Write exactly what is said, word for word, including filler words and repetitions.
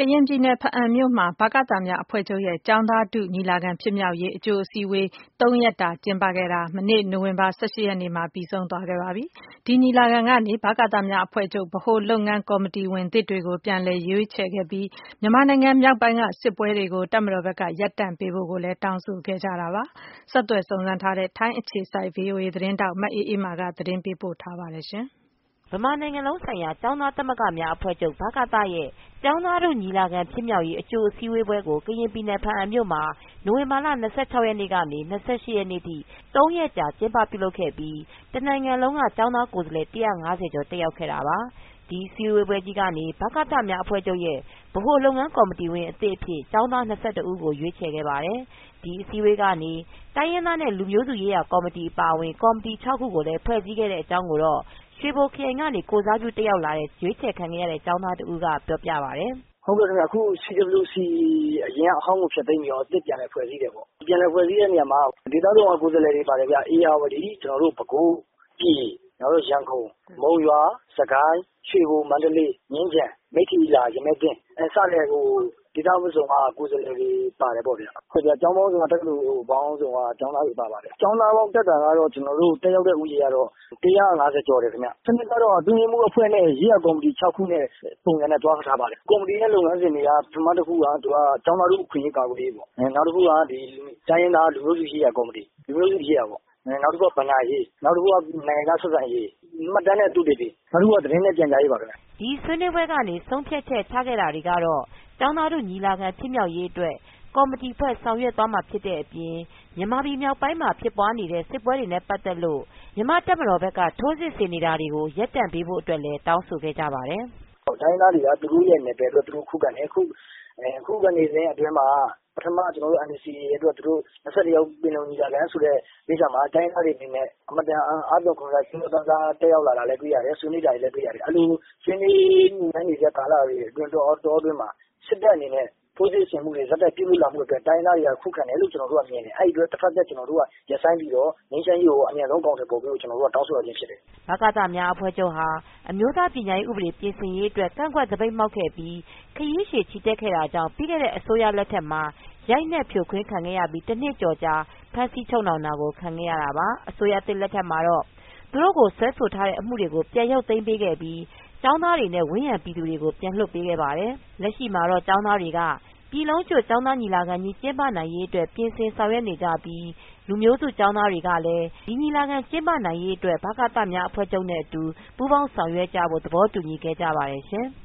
ရင်ပြည်နယ် ဘားအံမြို့မှာ ဗကသများအဖွဲ့ချုပ်ရဲ့ ကျောင်းသားထုညီလာခံဖြစ်မြောက်ရေး အကြိုအစည်းအဝေး သုံးရက်တာကျင်းပခဲ့တာ မနေ့ နိုဝင်ဘာ ၁၈ ရက်နေ့မှာ ပြီးဆုံးသွားခဲ့ပါပြီ။ ဒီညီလာခံကနေ ဗကသများအဖွဲ့ချုပ် ဗဟိုလုပ်ငန်းကော်မတီဝင်သစ်တွေကို ပြန်လည်ရွေးချယ်ခဲ့ပြီး မြန်မာနိုင်ငံမြောက်ပိုင်းက စစ်ပွဲတွေကို တပ်မတော်ဘက်က ရပ်တန့်ပေးဖို့ကိုလည်း တောင်းဆိုခဲ့ကြတာပါ။ ဆက်သွယ်စုံစမ်းထားတဲ့ ထိုင်းအခြေစိုက် ဗွီအိုအေသတင်းထောက် မအေးအေးမာက သတင်းပေးပို့ထားပါတယ်။ဗမာနိုင်ငံလုံးဆိုင်ရာ ကျောင်းသားသမဂ္ဂများအဖွဲ့ချုပ် ဗကသရဲ့ ကျောင်းသားထုညီလာခံဖြစ်မြောက်ရေး အကြိုအစည်းအဝေးပွဲကို ကရင်ပြည်နယ် ဘားအံမြို့မှာ နိုဝင်ဘာလ ၂၆ ရက်နေ့ကနေ ၂၈ ရက်နေ့ထိ သုံးရက်ကြာ ကျင်းပပြုလုပ်ခဲ့ပြီး တနိုင်ငံလုံးက ကျောင်းသားကိုယ်စားလှယ် ၁၅၀ ကျော် တက်ရောက်ခဲ့တာပါ။ ဒီအစည်းအဝေးပွဲကြီးကနေ ဗကသများအဖွဲ့ချုပ်ရဲ့ ဗဟိုလုပ်ငန်းကော်မတီဝင်အသစ်အဖြစ် ကျောင်းသား ၂၁ ဦးကို ရွေးချယ်ခဲ့ပါတယ်။ ဒီအစည်းအဝေးကနေ တိုင်းရင်းသားနဲ့ လူမျိုးစုရေးရာကော်မတီအပါအဝင် ကော်မတီ ၆ ခုကိုလည်း ဖွဲ့စည်းခဲ့တဲ့အကြောင်းကိုတော့ ရွှေဘိုခရိုင်ကနေ ကိုယ်စားပြုတက်ရောက်လာတဲ့ ရွေးချယ်ခံရတဲ့ ကျောင်းသားတဦးက ပြောပြပါတယ်။ "ဟုတ်ကဲ့ခင်ဗျ အခု စီ ဒဘလယူ စီ အရင်ကအဟောင်းကိုဖျက်သိမ်းပြီးတော့ အသစ်ပြန်လည်ဖွဲ့စည်းတယ်ပေါ့။ ပြန်လည်ဖွဲ့စည်းတဲ့နေရာမှာ ဒေသစုံကကိုယ်စားလှယ်တွေပါတယ်ဗျ။ ဧရာဝတီ ကျနော်တို့ ပဲခူး ပြည် ရန်ကုန် မုံရွာ စစ်ကိုင်း ရွှေဘို မန္တလေး မြင်းခြံ မိတ္ထီလာ ရမည်းသင်း စတဲ့ဒေသစုံကကိုယ်စားလှယ်တွေပါတယ်ပေါ့ဗျာ။ ကျောင်းပေါင်းစုံက တက္ကသိုလ်ပေါင်းစုံက ကျောင်းသားတွေပါပါတယ်။ ကျောင်းသားပေါင်းတက်တာကတော့ ကျနော်တို့တက်ရောက်တဲ့ဦးရေကတော့ ၁၅၀ ကျော်တယ်ခင်ဗျ။ စနစ်ကတော့ အတွင်းရေးမှူးအဖွဲ့နဲ့ ရေးရာကော်မတီ ၆ ခုနဲ့ ပုံစံနဲ့သွားထားပါတယ်။ ကော်မတီရဲ့လုပ်ငန်းစဉ်တွေက ပထမတခုက ကျောင်းသားထုအခွင့်အရေးကာကွယ်ရေးပေါ့။ နောက်တခုက တိုင်းရင်းသားလူမျိုးစုရေးရာကော်မတီ လူမျိုးစုရေးရာပေါ့။ နောက်တခုက ဘဏ္ဍာရေး နောက်တခုက နိုင်ငံခြားဆက်ဆံရေး မှတ်တမ်းနဲ့ သုတေသီ နောက်တခုက သတင်းနဲ့ပြန်ကြားရေးပါခင်ဗျ။ " ဒီဆွေးနွေးပွဲကနေ ဆုံးဖြတ်ချက်ချခဲ့တာတွေကတော့ ကျောင်းသားထုညီလာခံဖြစ်မြောက်ရေးအတွက် ကော်မတီဖွဲ့ဆောင်ရွက်သွားမှာဖြစ်တဲ့အပြင် မြန်မာပြည်မြောက်ပိုင်းမှာဖြစ်ပွားနေတဲ့ စစ်ပွဲတွေနဲ့ ပတ်သက်လို့ မြန်မာတပ်မတော်ဘက်က ထိုးစစ်ဆင်နေတာတွေကို ရပ်တန့်ပေးဖို့အတွက်လည်း တောင်းဆိုခဲ့ကြပါတယ်။ "တိုင်းရင်းသားတွေက သူတို့နယ်ပယ်အတွက် သူတို့ခုခံတယ်။ ခုခံနေစဉ်အတွင်းမှာ ပထမ ကျနော်တို့ အန်အယ်စီအေ အတွက် သူတို့ ၂၁ ရာစုပင်လုံညီလာခံဆိုတဲ့ကိစ္စမှာ တိုင်းရင်းသားတွေအနေနဲ့ အင်မတန်အားသွန်ခွန်စိုက် ကြိုးကြိုးစားစားတက်ရောက်လာတာလည်းတွေ့ရတယ်။ ဆွေးနွေးတာတွေလည်းတွေ့ရတယ်။ အဲဒီလိုဆွေးနွေးညှိနှိုင်းနေတဲ့ကာလအတွင်းတောအတွင်းမှာ စစ်တပ်အနေနဲ့ ထိုးစစ်ဆင်မူတွေဆက်တိုက်ပြုလုပ်လာမှုအတွက် တိုင်းရင်းသားတွေက ခုခံတယ်လို့ ကျနော်တို့ကမြင်တယ်။ အဲဒီအတွက် တဖက်သတ်ကျနော်တို့က ရပ်ဆိုင်းပြီးတော့ ငြိမ်းချမ်းရေးကိုအမြန်ဆုံးအကောင်အထည်ဖော်ပေးဖို့ ကျနော်တို့ကတောင်းဆိုရခြင်းဖြစ်တယ်။ " ဗကသများအဖွဲ့ချုပ်ဟာ အမျိုးသားပညာရေးဥပဒေပြင်ဆင်ရေးအတွက် ကန့်ကွက်သပိတ်မှောက်ခဲ့ပြီး ခရီးရှည်ချီတက်ခဲ့တာကြောင့် ပြီးခဲ့တဲ့အစိုးရလက်ထက်မှာ ရိုက်နှက်ဖြိုခွင်းခံခဲ့ရပြီး တနှစ်ကျော်ကြာ ဖမ်းဆီးချုပ်နှောင်တာကို ခံခဲ့ရတာပါ။ အစိုးရသစ်လက်ထက်မှာတော့ သူတို့ကိုစွဲဆိုထားတဲ့အမှုတွေကို ပြန်ရုပ်သိမ်းပေးခဲ့ပြီး ကျောင်းသားတွေနဲ့ ဝန်းရံပြည်သူတွေကို ပြန်လွှတ်ပေးခဲ့ပါတယ်။ လက်ရှိမှာတော့ ကျောင်းသားတွေက ပြည်လုံးကျွတ်ကျောင်းသားညီလာခံကြီးကျင်းပနိုင်ရေးအတွက် ပြင်ဆင်ဆောင်ရွက်နေကြပြီး လူမျိုးစုကျောင်းသားတွေကလည်း ဒီညီလာခံကျင်းပနိုင်ရေးအတွက် ဗကသများအဖွဲ့ချုပ်နဲ့အတူ ပူးပေါင်းဆောင်ရွက်ကြဖို့ သဘောတူညီခဲ့ကြပါတယ်ရှင်။